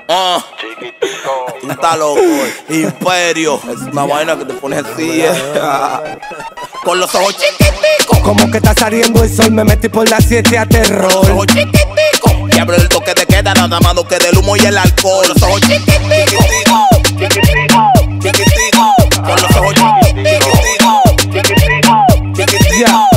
Tú estás loco, Imperio. Es una vaina que te pones así, con los ojos chiquiticos. Como que está saliendo el sol, me metí por las 7 a terror. Con los ojos chiquiticos. Y abro el toque de queda, nada más que del humo y el alcohol. Con los ojos chiquiticos. Chiquiticos. Con los ojos chiquiticos. Chiquiticos.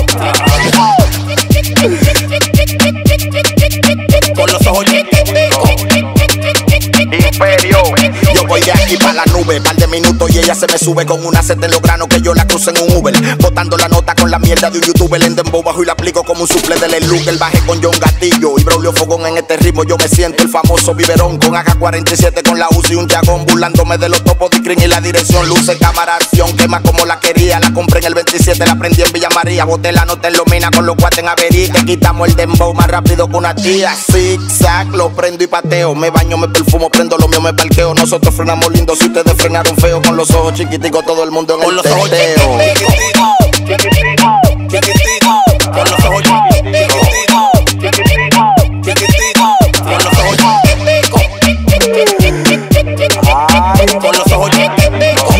Con los ojos chiquiticos. Imperio. Yo voy de aquí pa' la nube, par de minutos y ella se me sube con una seta en los granos que yo la cruzo en un Uber. Botando la nota con la mierda de un youtuber en dembow bajo y la aplico como un suple del El bajé con John Gatillo y Braulio Fogón en este ritmo. Yo me siento el famoso biberón con AK-47 con la UCI y un chagón, burlándome de los topos de screen y la dirección. Luce, cámara, acción, quema como la quería. La compré en el 27, la prendí en Villa María. Boté la nota en Lomina con los cuates en Averí. Te quitamos el dembow más rápido que una tía. Zig-zag, lo prendo y pateo. Me baño, me perfumo, prendo lo mío, me parqueo. Nosotros frenamos lindo, si ustedes frenaron feo. Con los ojos chiquiticos, todo el mundo en el teteo. Chiquitico, chiquitico, chiquitico. Con los ojos chiquitico, chiquitico, chiquitico. Con los ojos chiquiticos. Con los ojos chiquiticos.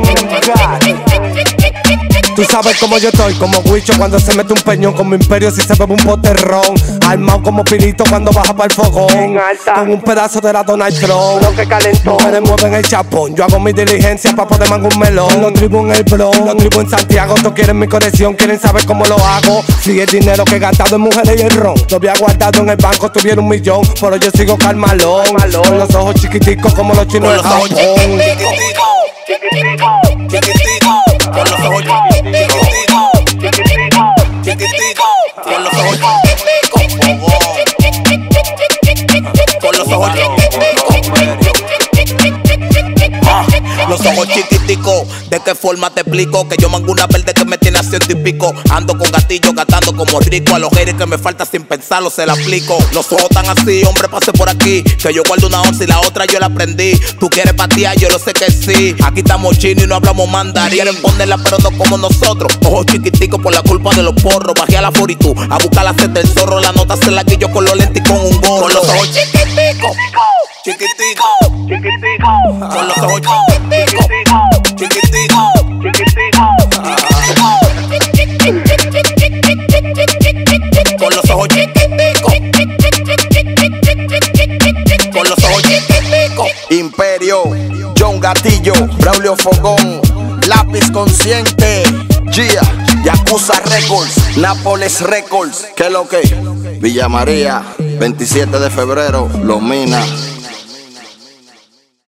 Tú sabes cómo yo estoy, como Huicho cuando se mete un peñón, como Imperio si se bebe un poterrón. Armado como Pilito cuando baja para el fogón, con un pedazo de la Donald Trump. Lo que calentó, mujeres mueven el chapón. Yo hago mis diligencias para poder mangar un melón. Lo tribo en el Bronx, lo tribo en Santiago. Todos quieren mi conexión, quieren saber cómo lo hago. Si el dinero que he gastado en mujeres y el ron lo había guardado en el banco, tuviera 1 millón. Pero yo sigo calmalón, con los ojos chiquiticos como los chinos de Japón. Chiquitico, chiquitico, con los ojos chiquitico, chiquitico, chiquitico, con los ojos chiquiticos, con los ojos chiquiticos. Los ojos chiquiticos, ¿de qué forma te explico? Que yo mango una verde que me tiene a 100 y pico. Ando con gatillo, gastando como rico. A los haters que me falta sin pensarlo se la aplico. Los ojos tan así, hombre, pase por aquí. Que yo guardo una once y la otra yo la aprendí. Tú quieres patear, yo lo sé que sí. Aquí estamos chinos y no hablamos mandarín. Quieren ponerla pero no como nosotros. Ojos chiquiticos por la culpa de los porros. Bajé a la Foritu a buscar la seta del zorro. La nota se la guillo con los lentes y con un gorro. Con los ojos chiquiticos, chiquitico, chiquitico, con los ojos chiquitico, chiquitico, chiquitico, con los ojos chiquiticos, con los ojos chiquiticos. Imperio, John Gatillo, Braulio Fogón, Lápiz Consciente, Gia, Yakuza Records, Nápoles Records, ¿qué es lo que? Villa María, 27 de febrero, Lomina.